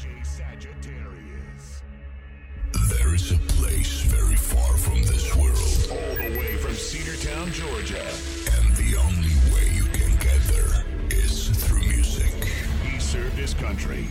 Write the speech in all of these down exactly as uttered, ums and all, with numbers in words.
J Sagittarius. There is a place very far from this world. All the way from Cedartown, Georgia. And the only way you can get there is through music. He served his country.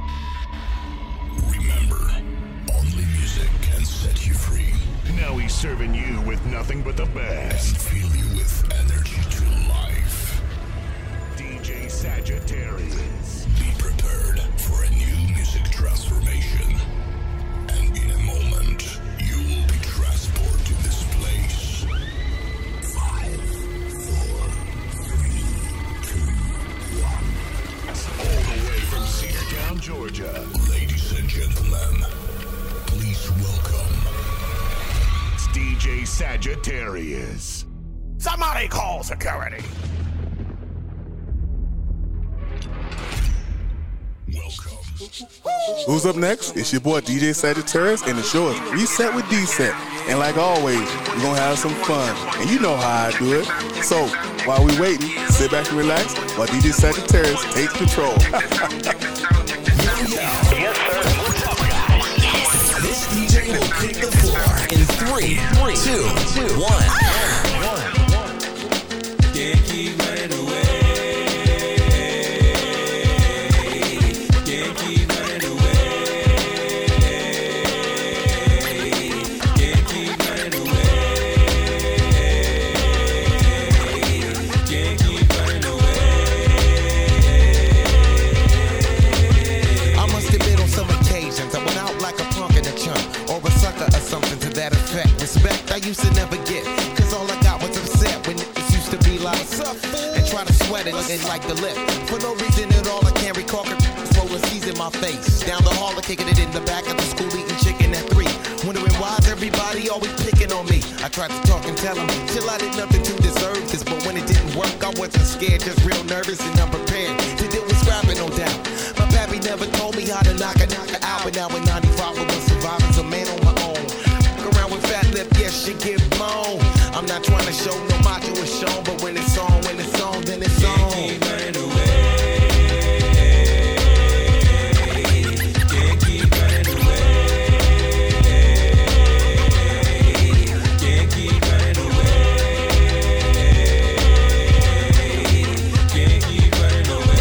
Remember, only music can set you free. Now he's serving you with nothing but the best. And fill you with energy to life. D J Sagittarius. Be prepared for a new music transformation. And in a moment, you will be transported to this place. Five, four, three, two, one. All the way from Cedartown, Georgia. Ladies and gentlemen, please welcome D J Sagittarius. Somebody call security. Welcome. Who's up next? It's your boy D J Sagittarius, and the show is Reset with D-Set. And like always, we're gonna have some fun. And you know how I do it. So, while we waiting, sit back and relax while D J Sagittarius takes control. Yes, sir. What's up, guys? Yes. This D J will kick the floor in three, three, two, two, one. Can't keep running away. Can't keep running away. Can't keep running away. Can't keep running away. I must admit on some occasions I went out like a punk in a chunk or a sucker or something to that effect. Respect I used to never get, cause all I got was upset when it used to be like and try to sweat it and like the lip. For no reason at all I can't recall roller C's in my face. Down the hall, kicking it in the back of the school, eating chicken at three. Wondering why's everybody always picking on me. I tried to talk and tell them, chill, I did nothing to deserve this. But when it didn't work, I wasn't scared, just real nervous and unprepared to deal with scrapping, no doubt. My pappy never told me how to knock a knocker out. But now in ninety-five, I was surviving, a man on my own. Walk around with fat lip, yes, she give moan. I'm not trying to show no macho is shown, but when it's on, when it's on, then it's on. Can't keep running away. Can't keep running away. Can't keep running away. Can't keep running away.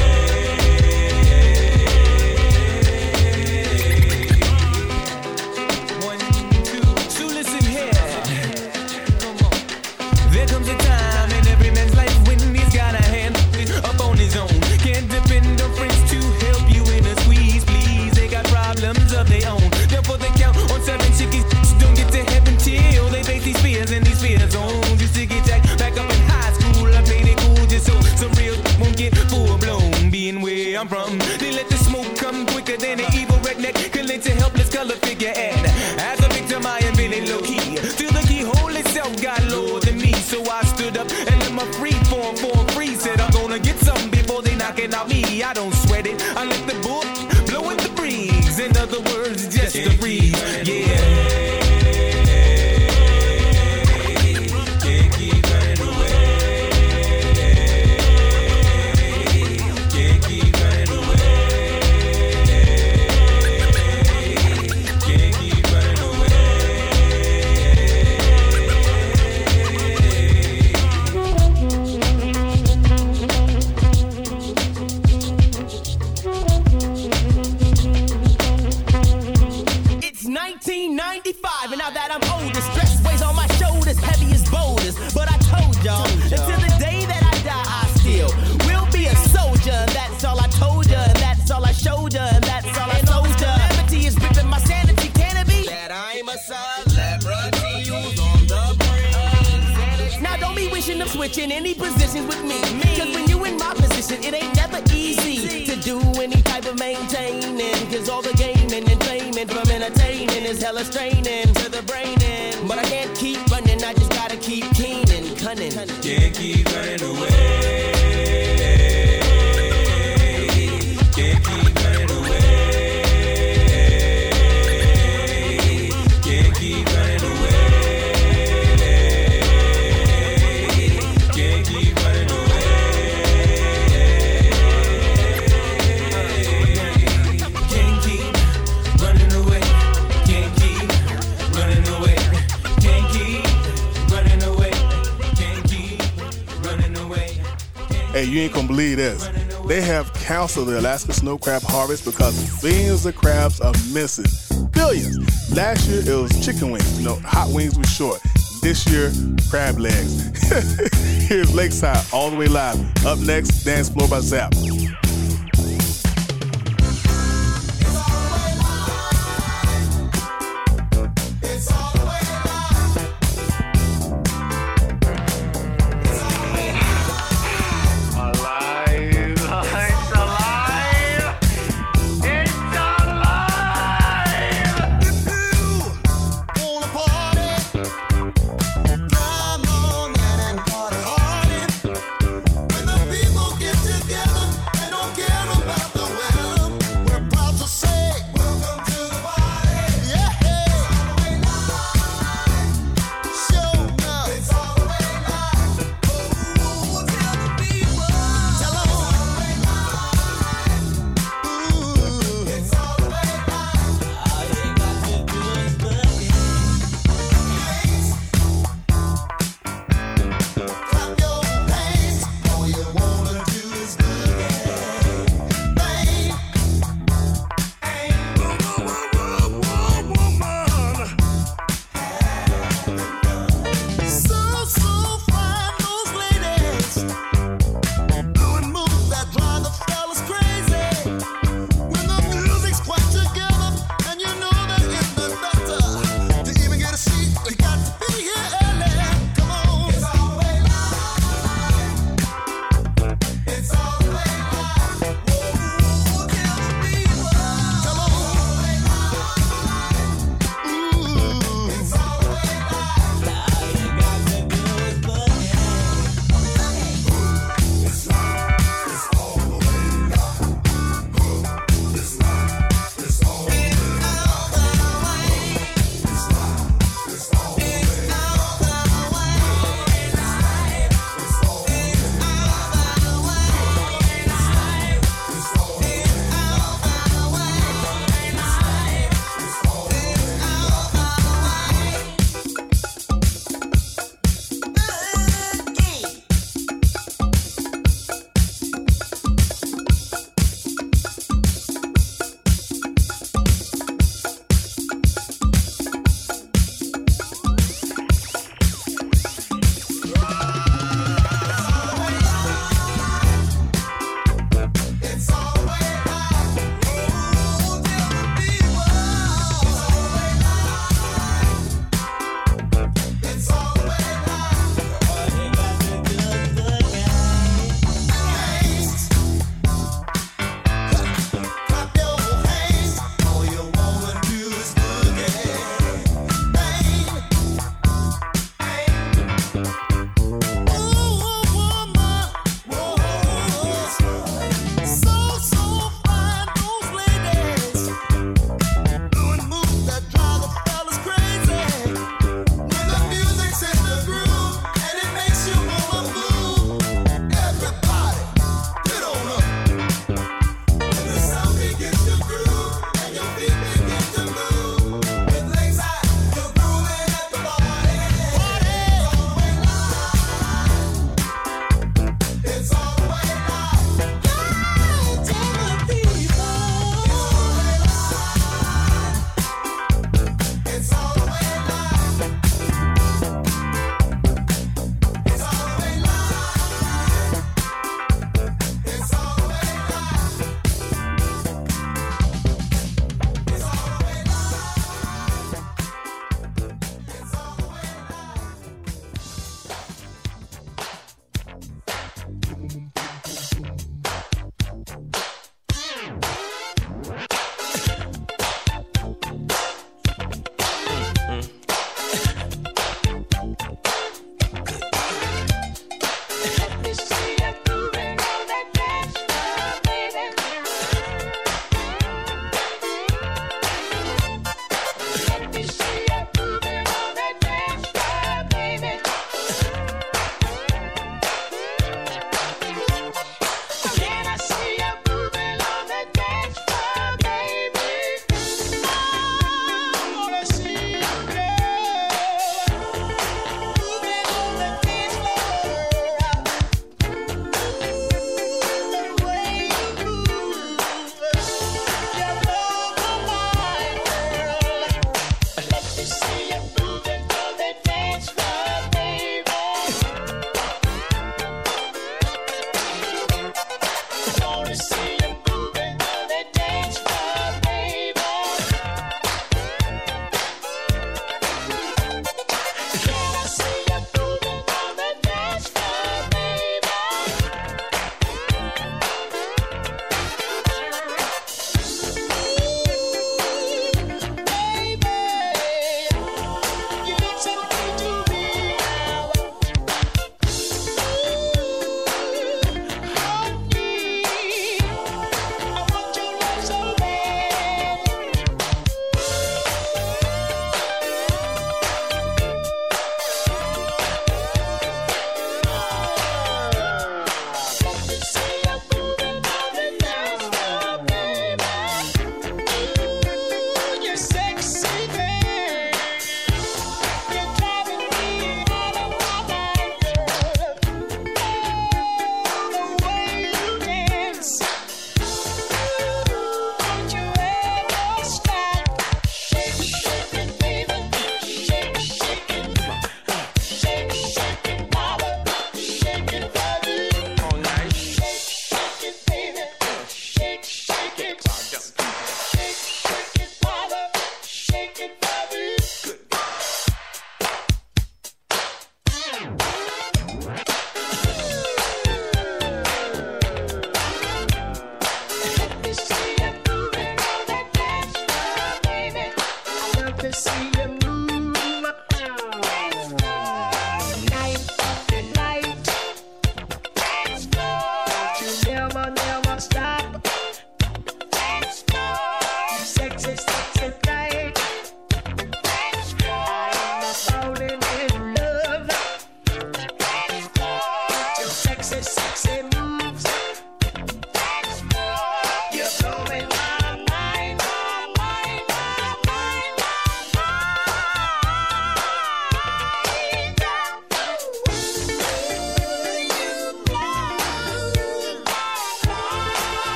One, two, so listen here. Come on. There comes a time in every man's life when he's got a hand up on his own. Can't depend on friends to help you in a squeeze, please. They got problems of their own. Therefore they count on seven chickies. Don't get to heaven till they face these fears and these fear zones. Used to get jacked back up in high school. I played it cool just so some real won't get full blown. Being where I'm from, they let the smoke come quicker than an evil redneck can let a helpless color figure. And as a victim, I am feeling low key. Till the keyhole itself got lower than me, so I stood up and let my free form form free. Said I'm gonna get something before they knocking out me. I don't sweat it. I let the book blow in the breeze. In other words, just a breeze. Yeah. Can't keep running away. Can't keep running away. Can't keep running away. It's nineteen ninety-five, and now that I'm older, stress weighs on my shoulders, heavy as boulders. But I told y'all, until the day that I die, I still will be a soldier. And that's all I told ya, and that's all I showed ya, and that's all I told ya. Calamity is ripping my sanity, can it be? That I'm a celebrity who's on the brink. Now don't be wishing of switching any positions with me. Cause when you in my position, it ain't never easy to do any type of maintaining. Cause all the gaming and faming from entertaining is hella straining to the brain. But I can't keep running, I just gotta keep keen and cunning. Can't keep running away. Can't keep running away. Can't keep running away. Can't keep running away. Can't keep Hey, you ain't gonna believe this. They have canceled the Alaska snow crab harvest because billions of crabs are missing. Billions. Last year it was chicken wings. You know, hot wings were short. This year, crab legs. Here's Lakeside all the way live. Up next, Dance Floor by Zap. When the people get together and don't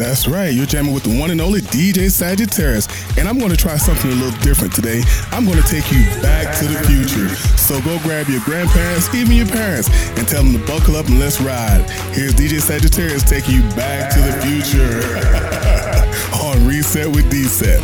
That's right. You're jamming with the one and only D J Sagittarius. And I'm going to try something a little different today. I'm going to take you back to the future. So go grab your grandparents, even your parents, and tell them to buckle up and let's ride. Here's D J Sagittarius taking you back to the future on Reset with D-Set.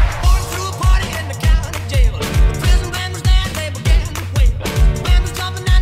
Prison band was there, they began to wait. Man was jumping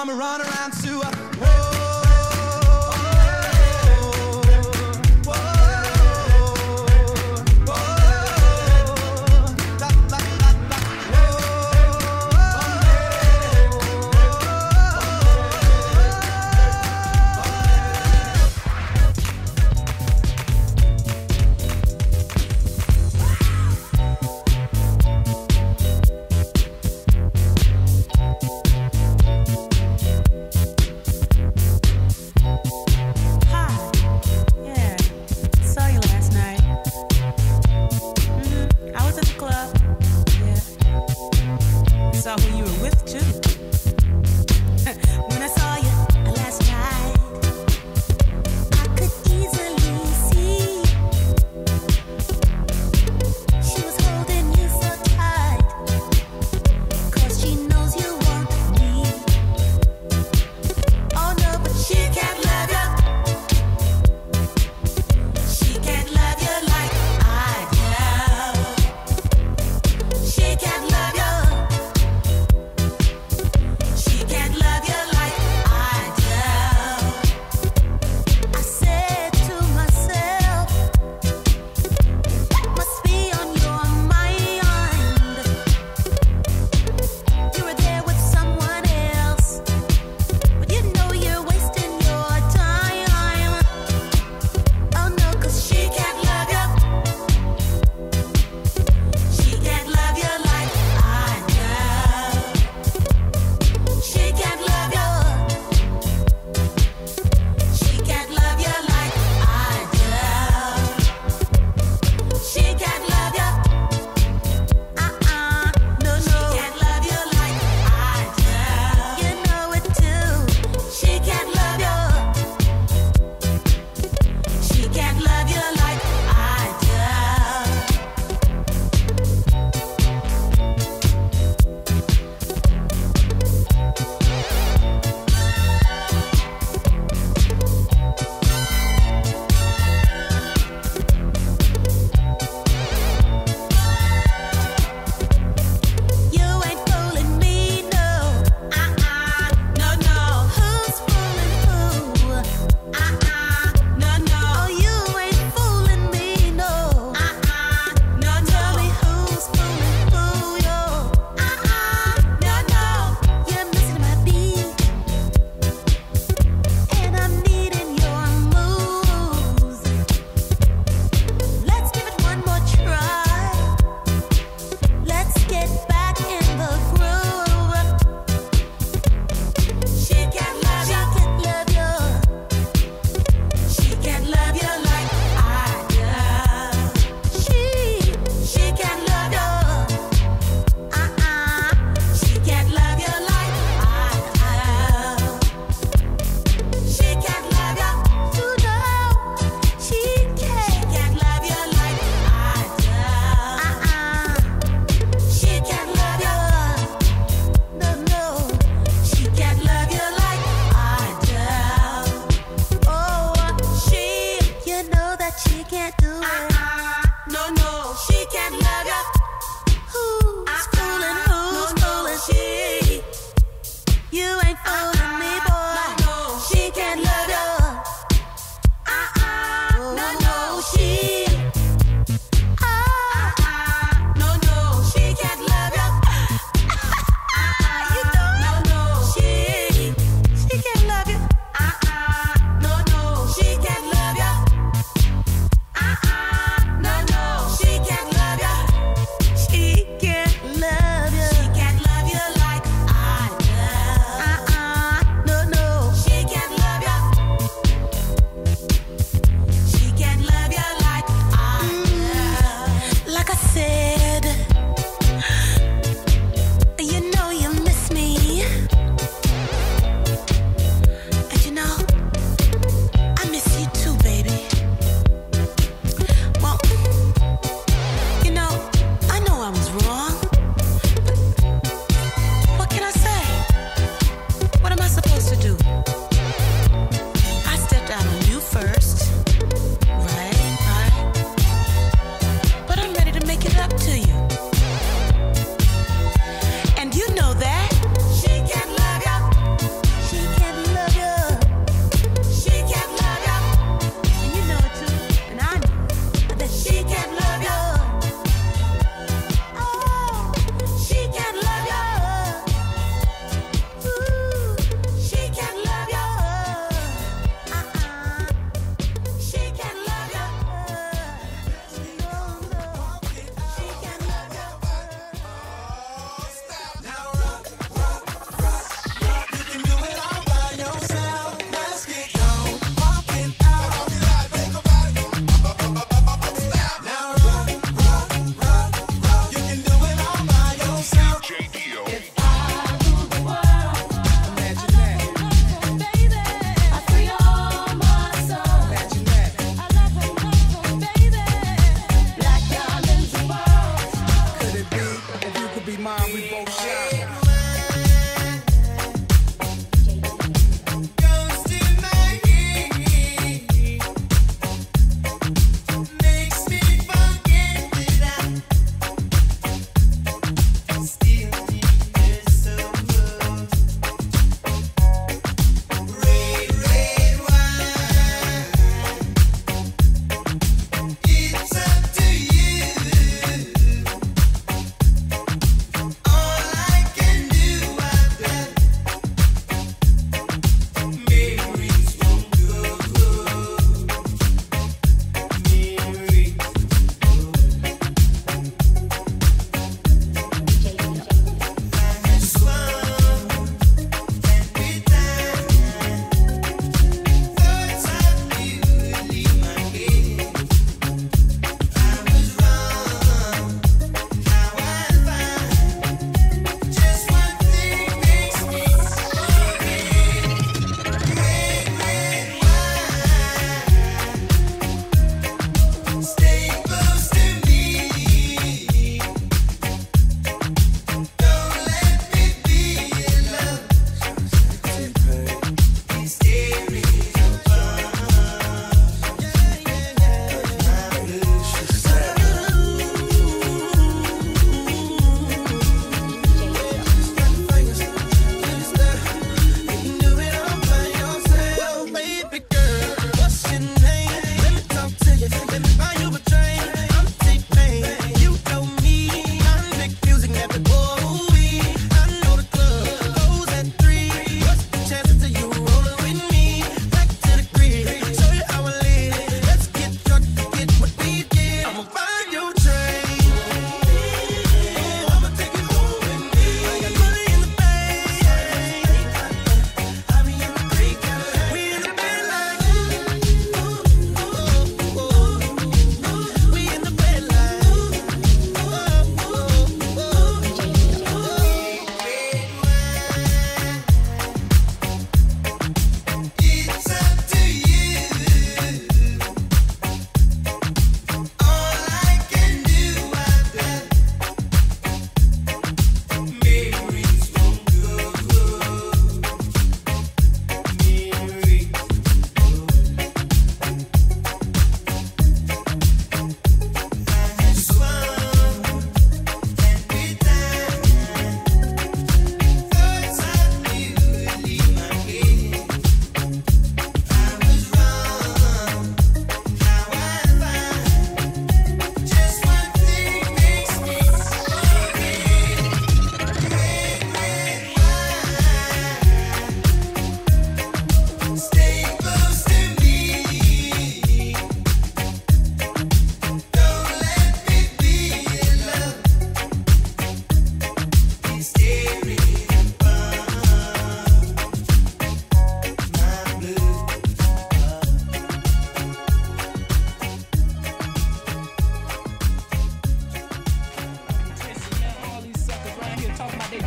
come run around to a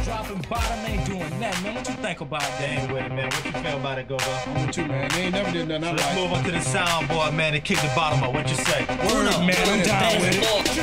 Dropping bottom ain't doing that, man. What you think about that? Ain't with it, man. What you feel about it, Go-Go? I'm with you, man. They ain't never did nothing. So I let's like move on to the soundboard, man, and kick the bottom up. What you say? Word up, man. I'm down with it.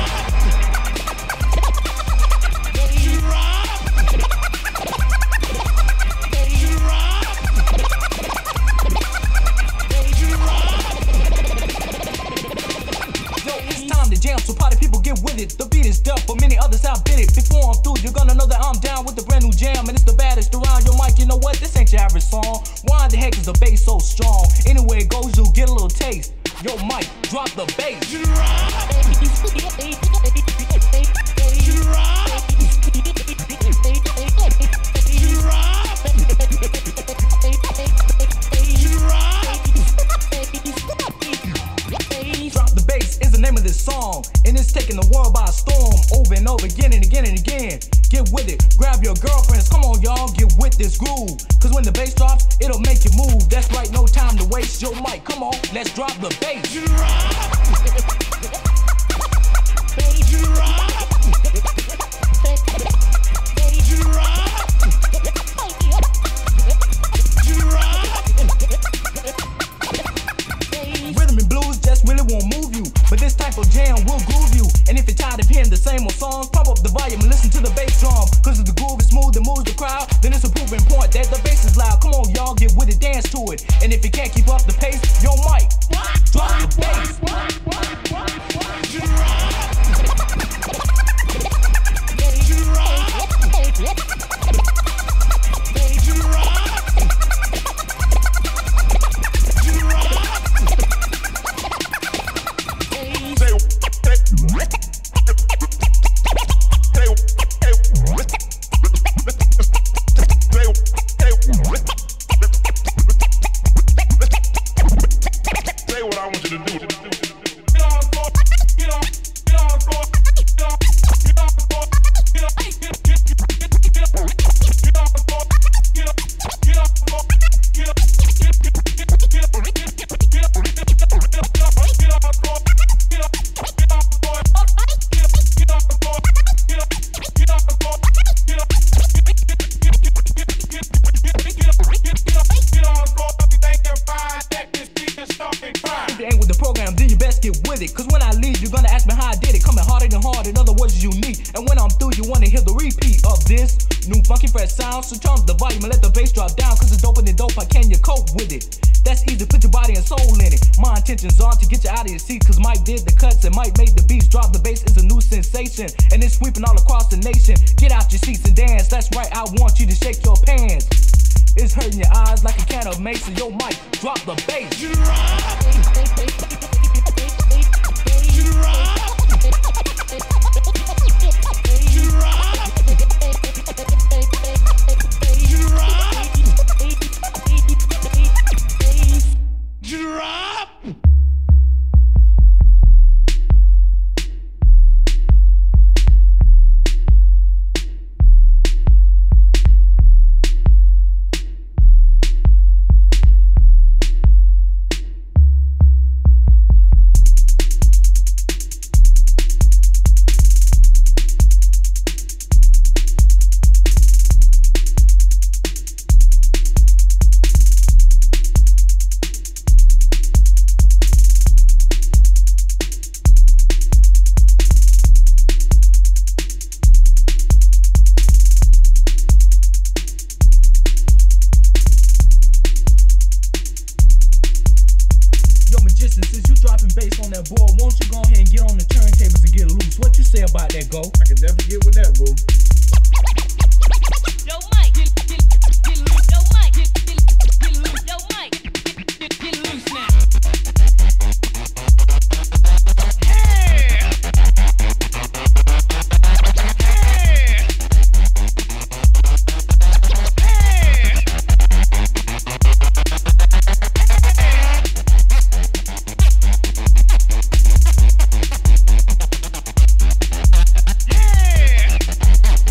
So party people get with it. The beat is tough, but many others outbid it. Before I'm through, you're gonna know that I'm down with the brand new jam, and it's the baddest around your mic. You know what? This ain't your average song. Why the heck is the bass so strong? Anywhere it goes, you'll get a little taste. Yo, Mike, drop the bass. Drop the bass is the name of this song, and it's taking the world by storm. Over and over, again and again and again. Get with it, grab your girlfriends, come on y'all, get with this groove. Cause when the bass drops, it'll make you move. That's right, no time to waste. Yo, Mike, come on, let's drop the bass. Rhythm and blues just really won't move you, but this type of jam will groove you. And if you're tired of hearing the same old songs, pump up the volume and listen to the bass drum. Cause if the groove is smooth and moves the crowd, then it's a proving point that the bass is loud. Come on y'all, get with it, dance to it. And if you can't keep up the pace, yo Mike, drop the bass. So turn up the volume and let the bass drop down. Cause it's dope and it's dope, how can you cope with it? That's easy, put your body and soul in it. My intentions are to get you out of your seat. Cause Mike did the cuts and Mike made the beats. Drop the bass is a new sensation, and it's sweeping all across the nation. Get out your seats and dance, that's right, I want you to shake your pants. It's hurting your eyes like a can of mason. Yo Mike, drop the bass. Boy, won't you go ahead and get on the turntables and get loose? What you say about that, Go? I can definitely get with that, boo. Yo, Mike, get, get, get loose. Yo, Mike, get, get, get loose. Yo, Mike, get, get, get loose now. Yeah!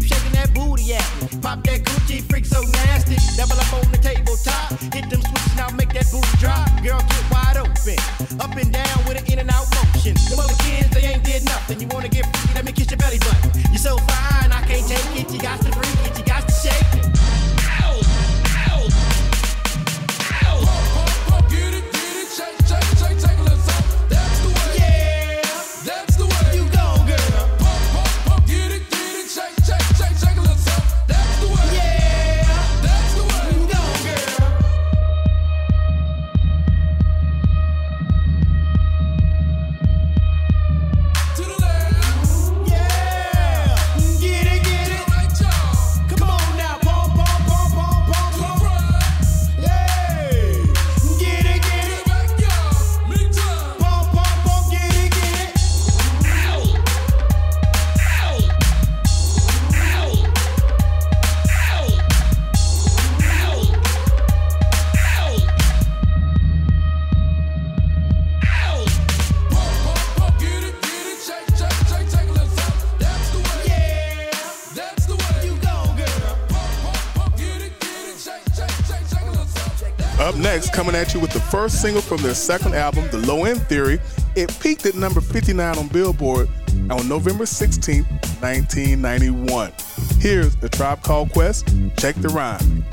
keep shaking that booty at me. Pop that Gucci, freak so nasty. Double up on the tabletop. Hit them switches now, make that booty drop. Girl, get wide open. Up and down with an in and out motion. The other kids, they ain't did nothing. You wanna get freaky, let me kiss your belly button. You're so fine, I can't take it. You got to freak it, you got to shake it. Ow! Ow! Ow! Pump, pump, pump, get it, get it, shake, shake, shake, shake a little something. That's the way. Yeah! That's the way. You go, girl. Pump, pump, pump, get it, get it, shake, shake, shake, shake a little something. That's the way. Yeah! That's the way. You go, girl. To the left. Yeah! Get it, get it. Right, y'all. Come on now. Pump, pump, pump, pump, pump, pump. Yeah! Get it, get it. Back, y'all. Big time. Pump, pump, pump, get it, get it. Ow! Ow! Ow! Ow! Ow! Ow! Ow! Pump, pump, pump, get it, get it, shake, shake, shake, shake a little something. That's the way. Yeah! That's the way. You go, girl. Pump, pump, pump, get it, get it, shake, shake, shake, shake a little something. Up next, coming at you with the first single from their second album, The Low End Theory. It peaked at number fifty-nine on Billboard on November sixteenth, nineteen ninety-one. Here's A Tribe Called Quest. Check the rhyme.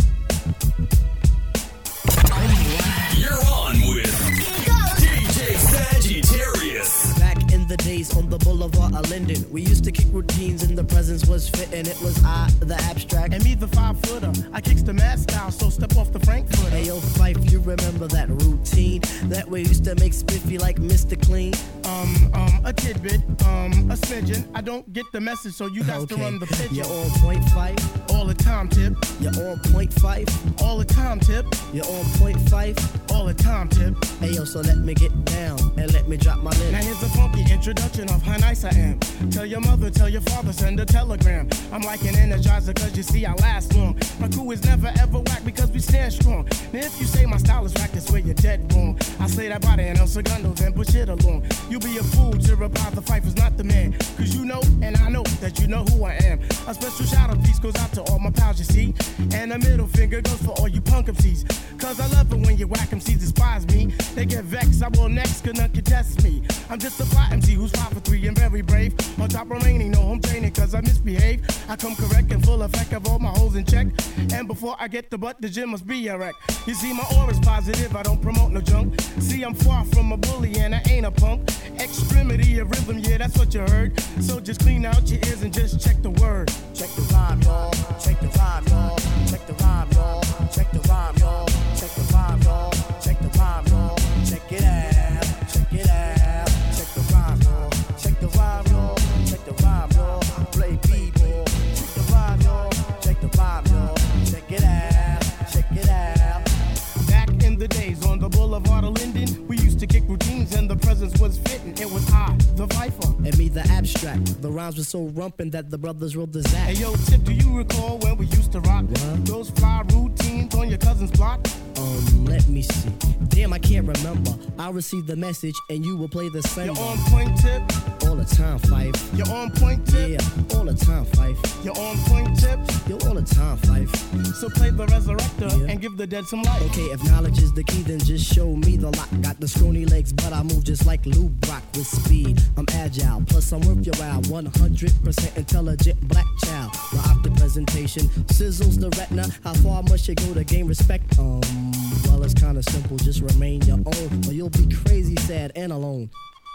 You're on with D J Sagittarius. Back in the days on the boulevard of Linden, we used to kick routines and the presence was fitting. It was I, the abstract. And me, the five footer. I kicks the mad style, so step off the Frankfurter. Hey yo, Fife, you remember that routine that we used to make spiffy like Mister Clean? Um, um, a tidbit, um, a smidgen. I don't get the message, so you got Okay. to run the pigeon. You're on point five. All the time, tip. You're on point five. All the time, tip. You're on point five. All the time, tip. Hey yo, so let me get down and let me drop my lid. Now here's a funky introduction of how nice I am. Tell your mother, tell your father, send a telegram. I'm like an energizer, cause you see I last long. My crew is never ever whack because we stand strong. Now if you say my style is whack, that's where you're dead wrong. I say that body and El Segundo, then push it along. You be a fool to reply the fight is not the man. Cause you know, and I know that you know who I am. A special shout out piece goes out to all my pals, you see. And a middle finger goes for all you punk M Cs. Cause I love it when you whack M Cs despise me. They get vexed, I will next, cause none can test me. I'm just a fly M C who's five for three and very brave. On top remaining, no home training cause I misbehave. I come correct and full effect of all my holes in check. And before I get the butt, the gym must be a wreck. You see my aura's positive, I don't promote no junk. See I'm far from a bully and I ain't a punk. Extremity of rhythm, yeah that's what you heard. So just clean out your ears and just check the word. Check the rhyme, y'all. Check the rhyme, y'all. Check the rhyme, y'all. Check the rhyme, y'all. Check the rhyme, y'all. Check the rhyme, y'all. Check it out. Check it out. Check the rhyme, y'all. Check the rhyme, y'all. Check the rhyme, y'all. Play b-ball. Check the rhyme, y'all. Check the rhyme, y'all. Check it out. Check it out. Back in the days on the boulevard of Linden, we used to kick routines and the presence was fitting. It was I, the Viper. And me, the abstract. The rhymes were so rumpin' that the brothers wrote the Zach. Hey yo, Tip, do you recall when we used to rock What? those fly routines on your cousin's block? Um, let me see. Damn, I can't remember. I'll receive the message and you will play the same. You're on point, Tip. All the time, Fife. You're on point, Tip. Yeah, all the time, Fife. You're on point, Tip. You're all the time, Fife. So play the resurrector Yeah. and give the dead some life. Okay, if knowledge is the key, then just show me the lock. Got the scrawny legs, but I move just like Lou Brock with speed. I'm agile, plus I'm worth your while. one hundred percent intelligent black child. My optic presentation sizzles the retina. How far must you go to gain respect? Um, well, it's kinda simple. Just remain your own, or you'll be crazy, sad, and alone.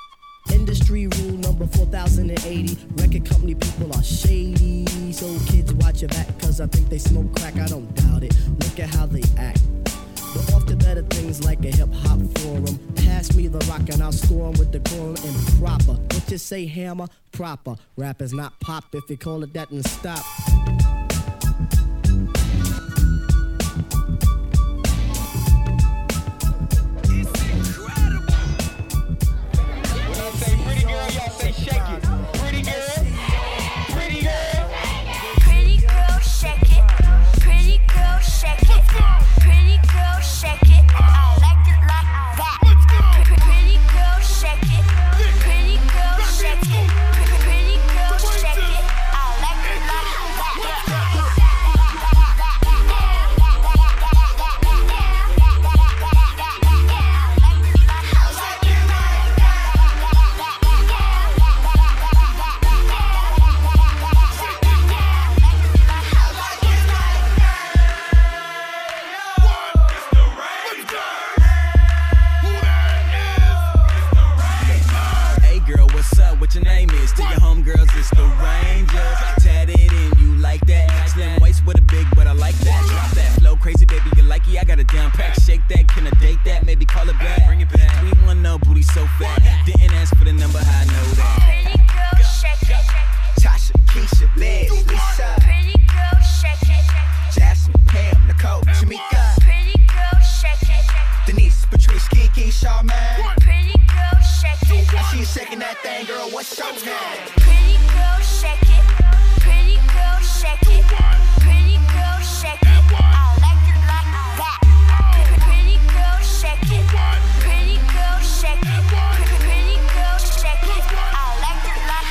Industry rule number four thousand eighty. Record company people are shady. So kids watch your back, cause I think they smoke crack. I don't doubt it. Look at how they act. But off to better things like a hip-hop forum. Pass me the rock and I'll score 'em with the quorum and proper. What you say, hammer? Proper. Rap is not pop. If you call it that, then stop. what's your name? Pretty girl, shake it. Pretty girl, shake it. Pretty girl, shake it. I like it like that. Pretty girl, shake it. Pretty girl, shake it. Pretty girl, shake it. I like it like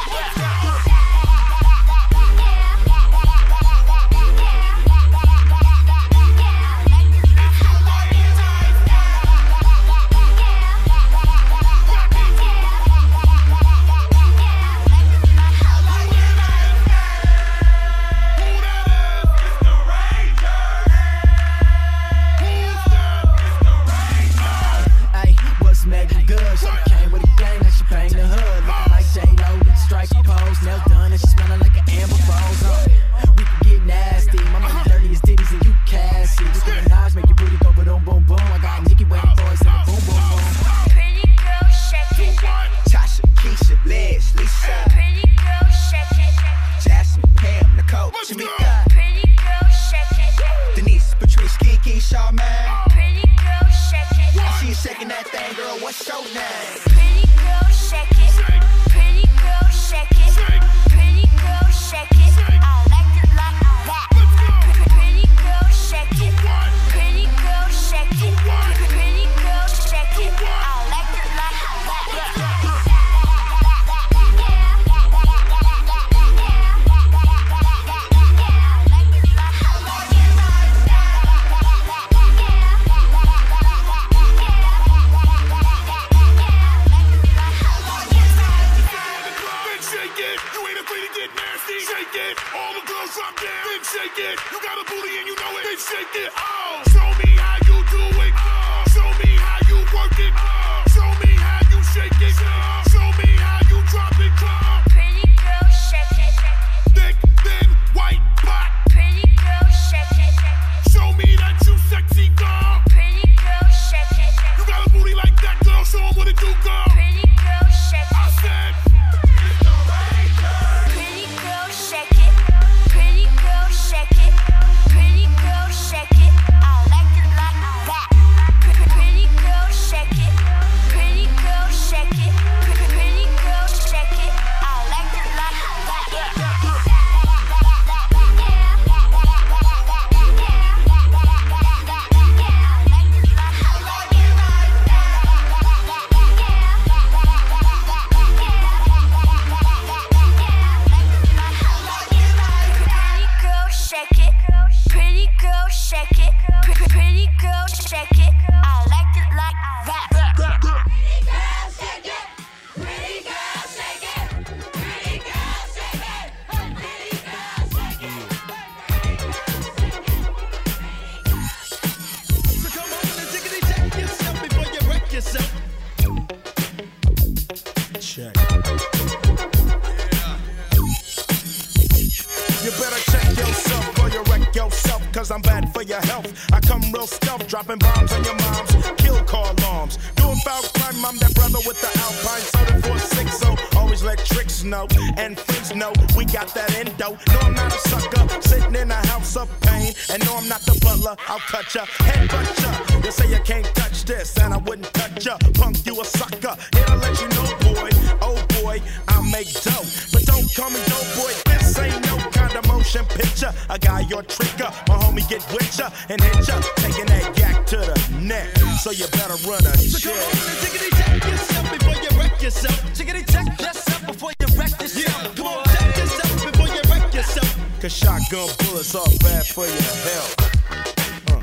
dropping bombs on your moms, kill car alarms. Doing foul crime, I'm that brother with the Alpine soda four six oh. Always let tricks know and friends know we got that endo. No, I'm not a sucker, sitting in a house of pain. And no, I'm not the butler, I'll cut ya, headbutt ya. You say you can't touch this, and I wouldn't touch ya. Punk, you a sucker, here to let you know, boy. Oh boy, I make dough, but don't call me dope boy. This ain't no kind of motion picture. A guy your trigger, my homie get with ya and hit ya, taking that yak to the neck. So you better run a so check. Come on and jiggity check yourself before you wreck yourself. Jiggity check yourself before you wreck yourself. Yeah. Come on, check yourself before you wreck yourself. Cause shotgun bullets are bad for your health. Uh.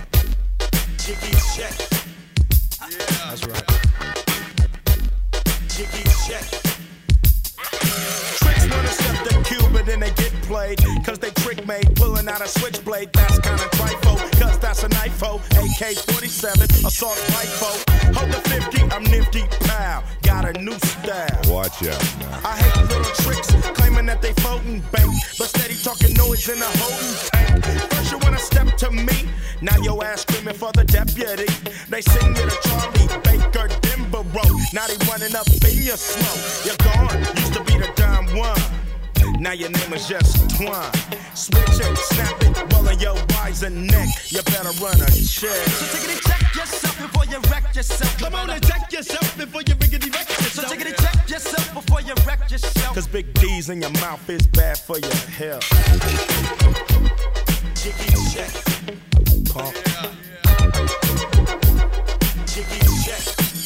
Jiggy check. Yeah. That's right. Jiggy check. Tricks wanna step the cube and then they get played. Cause they trick made, pulling out a switchblade. That's kinda trifle, cause that's a knifo. A K forty-seven, assault rifle. Hold the fifty, I'm nifty, pow. Got a new style. Watch out now. I hate little tricks, claiming that they floating bank, but steady talking noise in a holding tank. First you wanna step to me, now your ass screaming for the deputy. They sing you to Charlie Baker Denborough. Now they running up in your slow. You're gone, used to be the dime one. Now your name is just Twine. Switch it, snap it, well in your wise and neck. You better run a check. So take it and check yourself before you wreck yourself. Come on and check yourself before you riggedy wreck yourself. So take it and check yourself before you wreck yourself. Cause big D's in your mouth is bad for your health. Jiggy check. Pump. Jiggy check.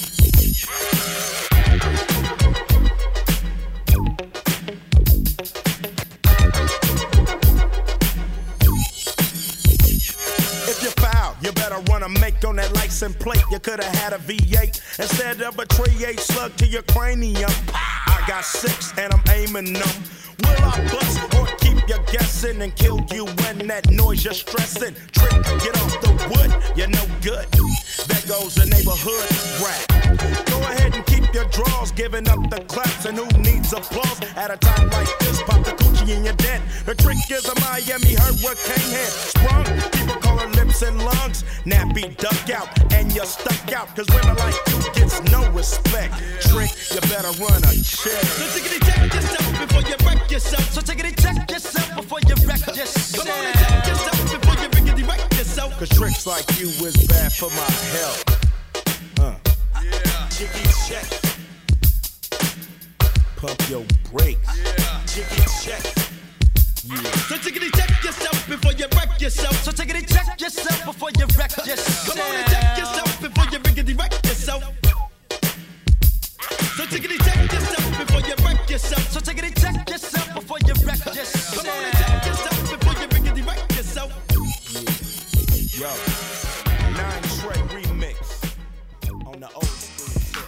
If you foul, you better run a make on that license plate. You could've had a V eight instead of a three eight slug to your cranium. I got six and I'm aiming them. Will I bust or keep you guessing and kill you when that noise you're stressing? Trick, get off the wood, you're no good. There goes the neighborhood rap. Go ahead and keep your draws, giving up the claps. And who needs applause at a time like this? Pop the coochie in your dent. The trick is a Miami hurricane head. Sprung, people call her lips and lungs. Nappy duck out, and you're stuck out. Cause women like you gets no respect. Trick, you better run a check. So take it and check yourself before you wreck yourself. So take it and check yourself before you wreck yourself. Come on and check yourself before you riggedy wreck yourself. Cause tricks like you is bad for my health. Uh. Yeah. Jiggy check. Pump your brakes. Yeah. Jiggy check. Yeah. So take it and check yourself before you wreck yourself. So take it and check yourself before you wreck yourself. Come on and check yourself before you riggedy wreck yourself. So take it and check yourself before you wreck yourself. So take it and check yourself before you wreck yourself. Come on and check yourself before you riggedy wreck yourself. Yo, nine Trey remix on the old school tip.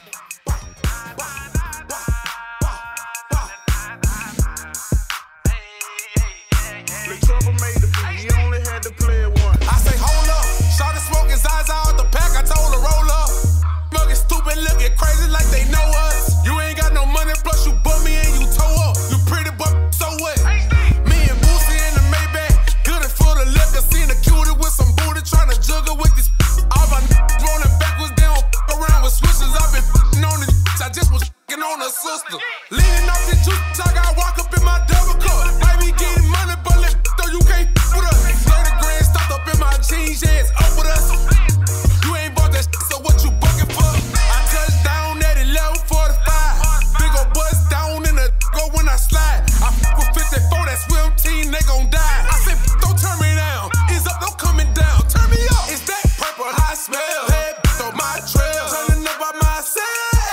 The trouble made the beat, you only had to play it once. I say, hold up, started smoking Zaza out the pack, I told her roll up. Looking stupid, looking crazy like they know us. You ain't got no money, plus you bum me and you toe up. You pretty but so what? Me and Boosie in the Maybach, good for the liquor, seen a cutie with some booty tryna juggle with this. All my niggas rolling backwards, they don't f around with switches. I've been f***ing on the I just was f***ing on her sister. Leaning off the juice, I gotta walk up in my double cup. Might be getting money, but let though you can't f with us. thirty grand stopped up in my jeans, yeah, it's up with us. You ain't bought that shit, so what you bucking for? I touched down at eleven forty-five. Big ol' buzz down in the go when I slide. I f with fifty-four, that swim team, they gon' die. I said, don't turn me down. It's up, don't coming down. Turn me up. It's that purple hot smell. Head on my trail. Turning up by myself.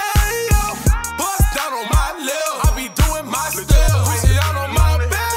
Bust down on my lip. I be doing my style. Push it out on my bed.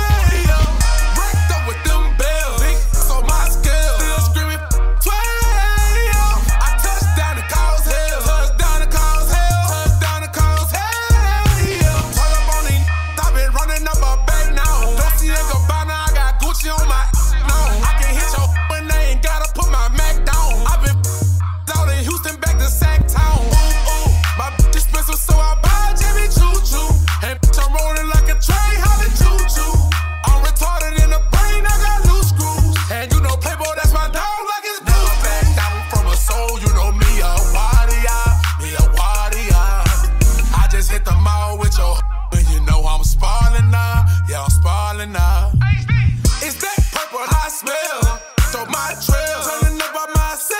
Wrecked up with them bells. Big on my scale. Still screaming twelve. I touched down and cause hell. Touched down and cause hell. Touched down and cause hell. Turn up on these. I been running up a bag now. Don't see that go by now. I got Gucci on my no. I can hit your when they ain't gotta put my Mac down. I been out in Houston back to Sacktown. Ooh, ooh. My bitch expensive, so I buy Jimmy Choo Choo. And bitch, I'm rolling like a train, how to choo choo. I'm retarded in the brain, I got loose screws. And you know Playboy, that's my dog, like it's blue. Back down from a soul, you know me a warrior, me a warrior. I just hit the mall with your and you know I'm spalling now, yeah I'm spalling now. It's that purple hot smell, throw my trail, turning up by myself.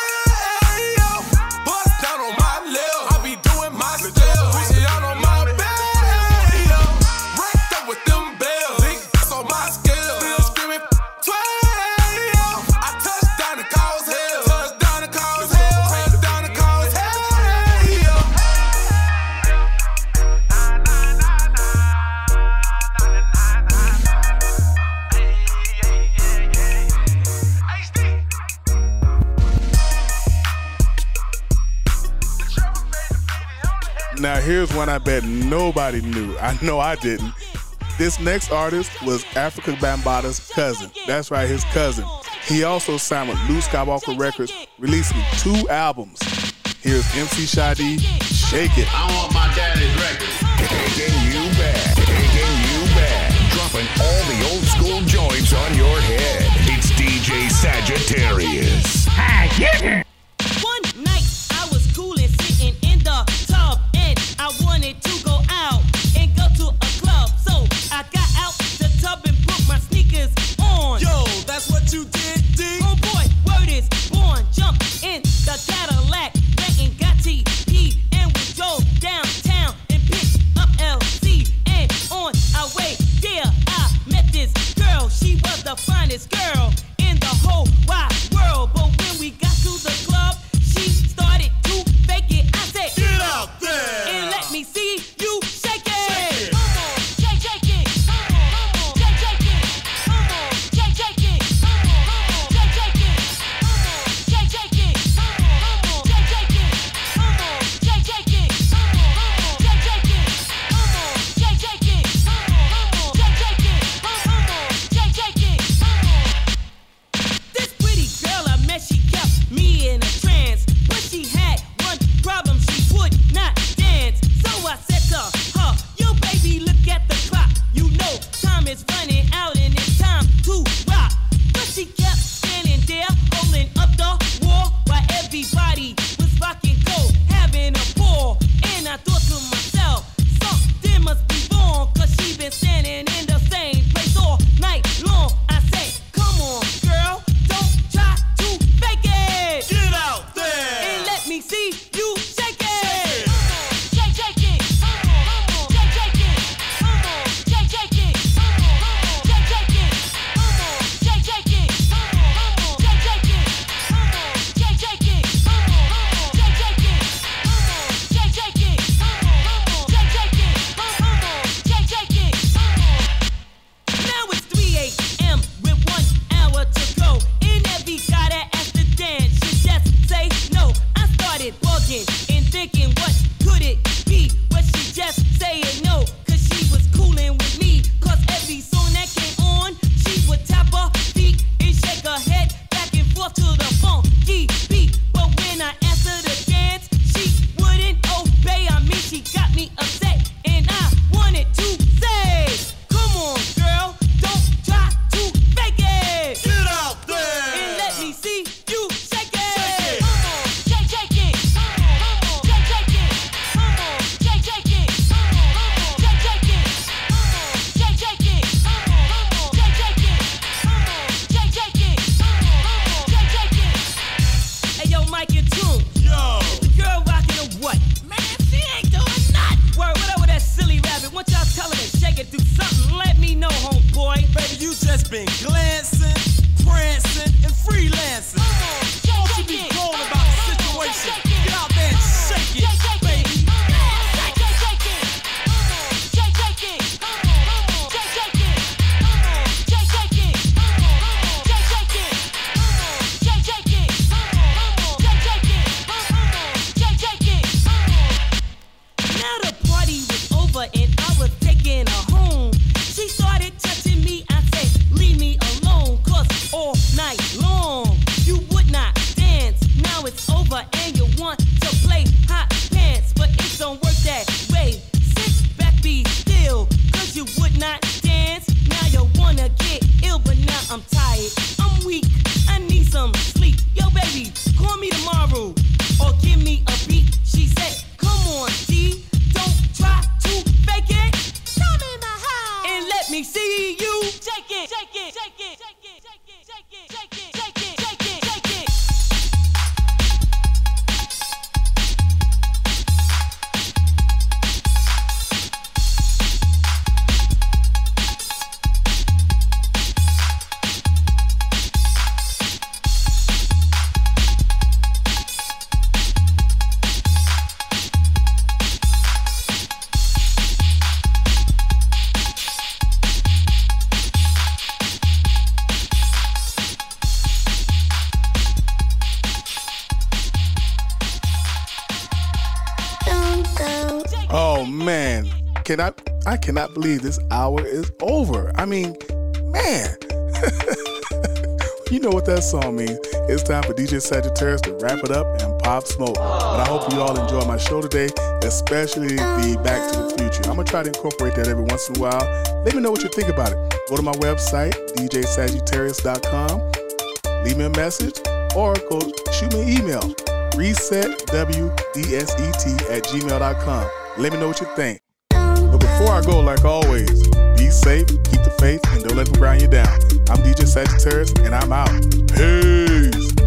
Bust down on my lip, I be doing my style. Push it out on my bed. Wrecked up with them bells, big on my scale. Still screaming twelve. I touched down and cause hell. Touched down and cause hell. Touched down and cause hell. Now here's one I bet nobody knew. I know I didn't. This next artist was Africa Bambaata's cousin. That's right, his cousin. He also signed with Luke Skywalker Records, releasing two albums. Here's M C Shadi, Shake It. I want my daddy's record. Taking you back, taking you back. Dropping all the old school joints on your head. It's D J Sagittarius. Hi, yeah. One night I was cool and sitting in the tub and I wanted to go out and go to a club. So I just been glancing, prancing, and freelancing. Don't you be grown about the situation. Get out there and shake it, baby. Now the party was over and I was taking her home. She started touching me, I said, leave me alone, cause all night long you would not dance. Now it's over and you want to play hot pants, but it don't work that way. Sit back, be still, cause you would not dance. Now you wanna get ill, but now I'm tired, I'm weak, I need some sleep. Yo baby, call me tomorrow, or give me a beat. She said, come on D, don't try to fake it. Come in my house and let me see you shake it, shake it, shake it, shake it, shake it, shake it, shake it, shake it, shake it, shake it. Oh man, can I? I cannot believe this hour is over. I mean, man. You know what that song means. It's time for D J Sagittarius to wrap it up and pop smoke. But I hope you all enjoy my show today, especially the Back to the Future. I'm going to try to incorporate that every once in a while. Let me know what you think about it. Go to my website, D J Sagittarius dot com. Leave me a message or go shoot me an email, reset w d s e t at gmail dot com. Let me know what you think. But before I go, like always, be safe, keep the faith, and don't let them grind you down. I'm D J Sagittarius, and I'm out. Peace.